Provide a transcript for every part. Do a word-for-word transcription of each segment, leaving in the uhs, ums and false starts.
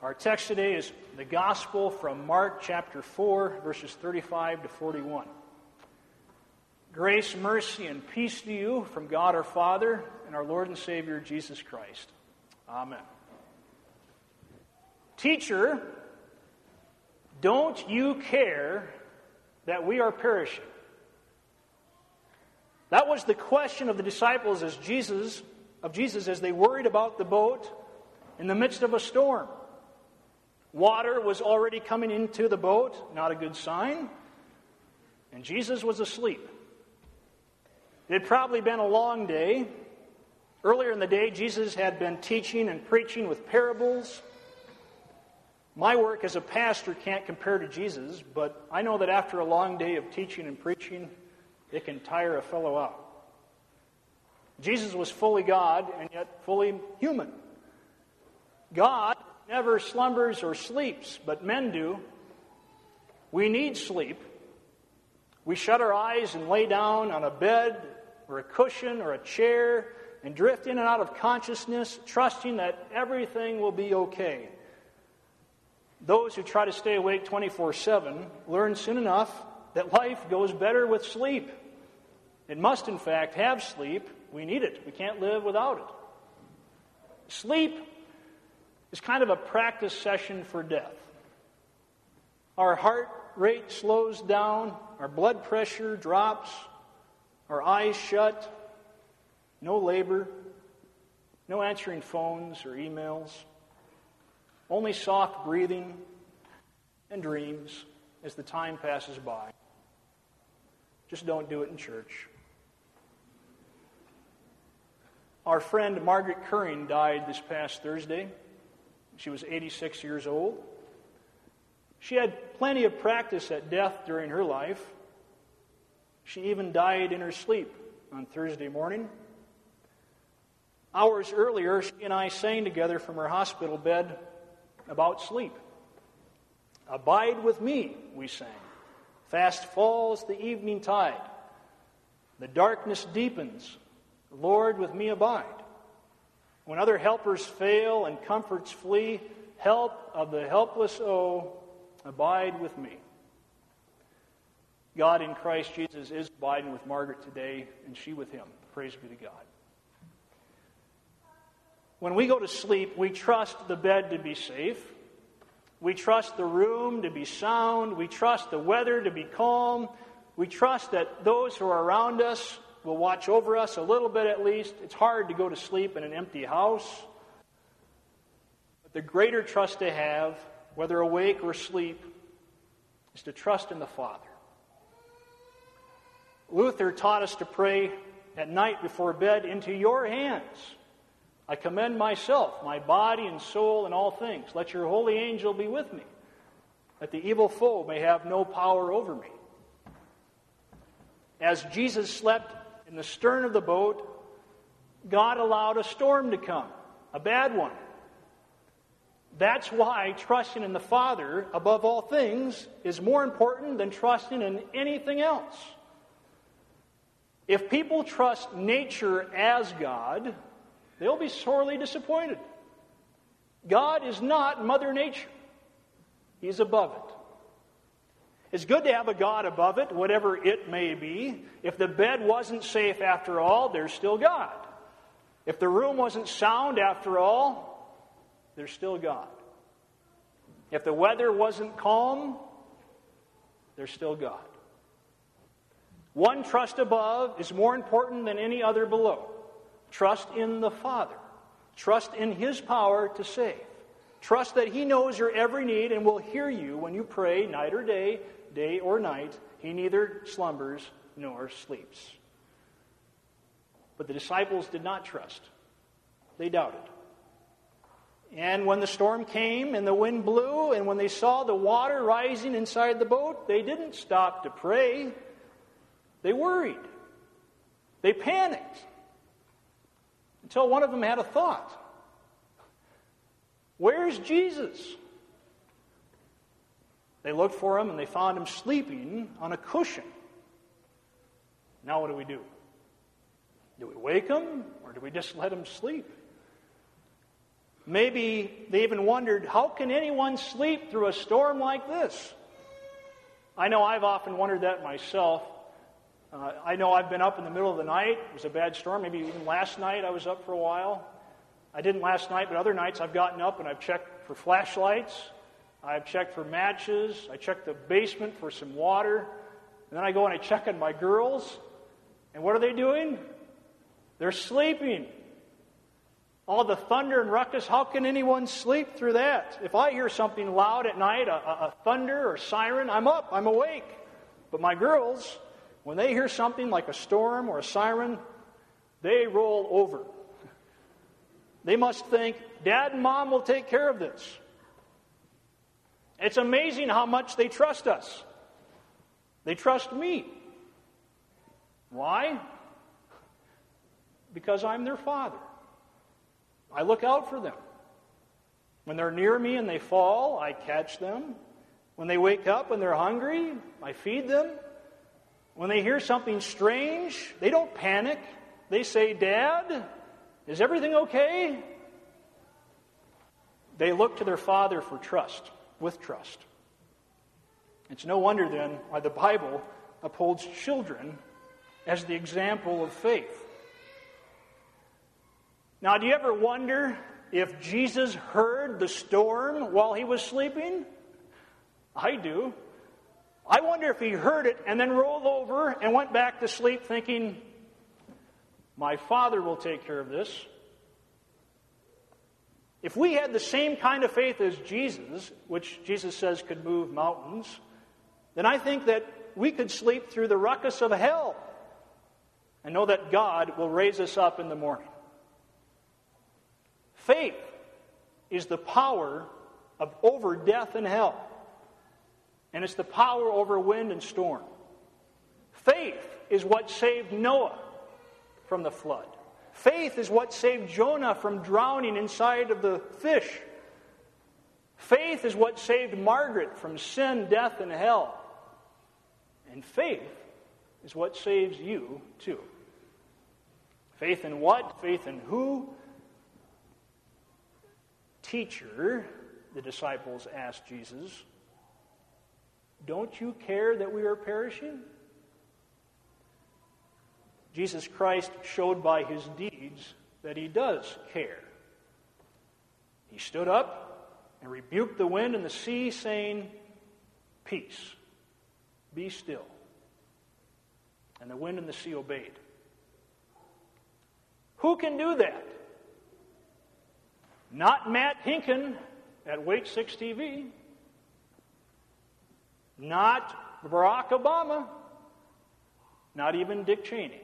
Our text today is the Gospel from Mark chapter four, verses thirty-five to forty-one. Grace, mercy, and peace to you from God our Father and our Lord and Savior Jesus Christ. Amen. Teacher, don't you care that we are perishing? That was the question of the disciples as Jesus, of Jesus as they worried about the boat in the midst of a storm. Water was already coming into the boat, not a good sign, and Jesus was asleep. It had probably been a long day. Earlier in the day, Jesus had been teaching and preaching with parables. My work as a pastor can't compare to Jesus, but I know that after a long day of teaching and preaching, it can tire a fellow out. Jesus was fully God and yet fully human. God never slumbers or sleeps, but men do. We need sleep. We shut our eyes and lay down on a bed or a cushion or a chair and drift in and out of consciousness, trusting that everything will be okay. Those who try to stay awake twenty-four seven learn soon enough that life goes better with sleep. It must, in fact, have sleep. We need it. We can't live without it. Sleep is kind of a practice session for death. Our heart rate slows down, our blood pressure drops, our eyes shut, no labor, no answering phones or emails, only soft breathing and dreams as the time passes by. Just don't do it in church. Our friend Margaret Curring died this past Thursday. She was eighty-six years old. She had plenty of practice at death during her life. She even died in her sleep on Thursday morning. Hours earlier, she and I sang together from her hospital bed about sleep. Abide with me, we sang. Fast falls the evening tide. The darkness deepens. Lord, with me abide. When other helpers fail and comforts flee, help of the helpless, oh, abide with me. God in Christ Jesus is abiding with Margaret today, and she with him. Praise be to God. When we go to sleep, we trust the bed to be safe. We trust the room to be sound. We trust the weather to be calm. We trust that those who are around us will watch over us a little bit at least. It's hard to go to sleep in an empty house. But the greater trust to have, whether awake or asleep, is to trust in the Father. Luther taught us to pray at night before bed, into your hands I commend myself, my body and soul and all things. Let your holy angel be with me, that the evil foe may have no power over me. As Jesus slept in the stern of the boat, God allowed a storm to come, a bad one. That's why trusting in the Father above all things is more important than trusting in anything else. If people trust nature as God, they'll be sorely disappointed. God is not Mother Nature. He's above it. It's good to have a God above it, whatever it may be. If the bed wasn't safe after all, there's still God. If the room wasn't sound after all, there's still God. If the weather wasn't calm, there's still God. One trust above is more important than any other below. Trust in the Father. Trust in His power to save. Trust that He knows your every need and will hear you when you pray night or day, day or night. He neither slumbers nor sleeps. But the disciples did not trust. They doubted. And when the storm came and the wind blew and when they saw the water rising inside the boat, they didn't stop to pray. They worried. They panicked. Until one of them had a thought. Where's Jesus? They looked for him and they found him sleeping on a cushion. Now what do we do? Do we wake him or do we just let him sleep? Maybe they even wondered, how can anyone sleep through a storm like this? I know I've often wondered that myself. Uh, I know I've been up in the middle of the night. It was a bad storm. Maybe even last night I was up for a while. I didn't last night, but other nights I've gotten up and I've checked for flashlights. I've checked for matches. I checked the basement for some water. And then I go and I check on my girls. And what are they doing? They're sleeping. All the thunder and ruckus, how can anyone sleep through that? If I hear something loud at night, a, a thunder or siren, I'm up, I'm awake. But my girls, when they hear something like a storm or a siren, they roll over. They must think, Dad and Mom will take care of this. It's amazing how much they trust us. They trust me. Why? Because I'm their father. I look out for them. When they're near me and they fall, I catch them. When they wake up and they're hungry, I feed them. When they hear something strange, they don't panic. They say, Dad, is everything okay? They look to their father for trust, with trust. It's no wonder then why the Bible upholds children as the example of faith. Now, do you ever wonder if Jesus heard the storm while he was sleeping? I do. I wonder if he heard it and then rolled over and went back to sleep thinking, my Father will take care of this. If we had the same kind of faith as Jesus, which Jesus says could move mountains, then I think that we could sleep through the ruckus of hell and know that God will raise us up in the morning. Faith is the power of over death and hell. And it's the power over wind and storm. Faith is what saved Noah from the flood. Faith is what saved Jonah from drowning inside of the fish. Faith is what saved Margaret from sin, death, and hell. And faith is what saves you too. Faith in what? Faith in who? Teacher, the disciples asked Jesus, don't you care that we are perishing? Jesus Christ showed by his deeds that he does care. He stood up and rebuked the wind and the sea, saying, peace, be still. And the wind and the sea obeyed. Who can do that? Not Matt Hinken at Wake six T V. Not Barack Obama. Not even Dick Cheney.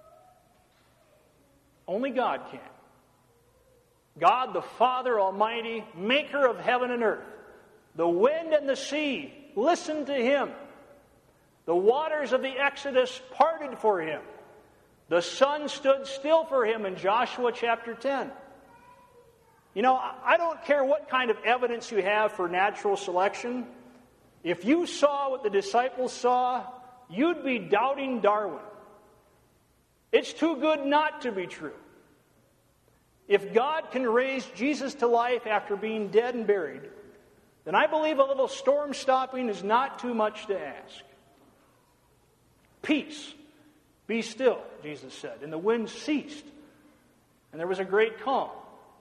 Only God can. God, the Father Almighty, maker of heaven and earth. The wind and the sea listened to him. The waters of the Exodus parted for him. The sun stood still for him in Joshua chapter ten. You know, I don't care what kind of evidence you have for natural selection. If you saw what the disciples saw, you'd be doubting Darwin. It's too good not to be true. If God can raise Jesus to life after being dead and buried, then I believe a little storm stopping is not too much to ask. Peace, be still, Jesus said. And the wind ceased, and there was a great calm.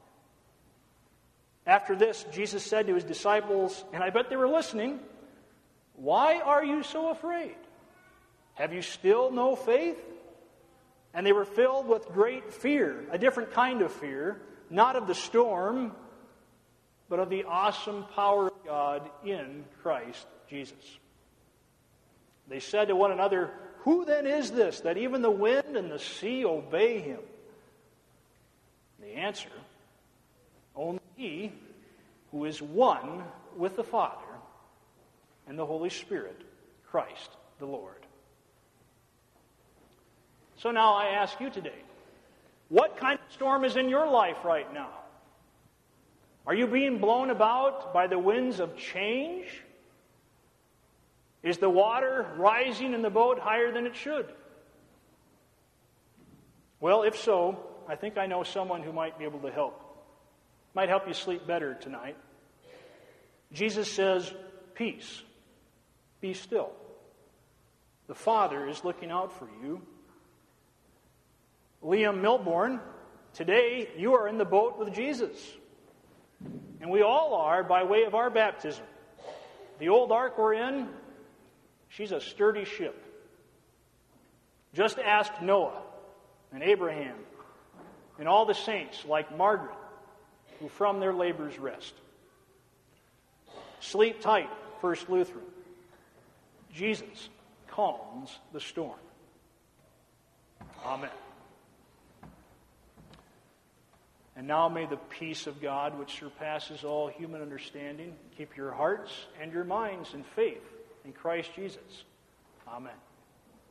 After this, Jesus said to his disciples, and I bet they were listening, why are you so afraid? Have you still no faith? And they were filled with great fear, a different kind of fear, not of the storm, but of the awesome power of God in Christ Jesus. They said to one another, who then is this, that even the wind and the sea obey him? The answer, only he who is one with the Father and the Holy Spirit, Christ the Lord. So now I ask you today, what kind of storm is in your life right now? Are you being blown about by the winds of change? Is the water rising in the boat higher than it should? Well, if so, I think I know someone who might be able to help. Might help you sleep better tonight. Jesus says, peace, be still. The Father is looking out for you. Liam Milborn, today you are in the boat with Jesus. And we all are by way of our baptism. The old ark we're in, she's a sturdy ship. Just ask Noah and Abraham and all the saints like Margaret, who from their labors rest. Sleep tight, First Lutheran. Jesus calms the storm. Amen. And now may the peace of God, which surpasses all human understanding, keep your hearts and your minds in faith in Christ Jesus. Amen.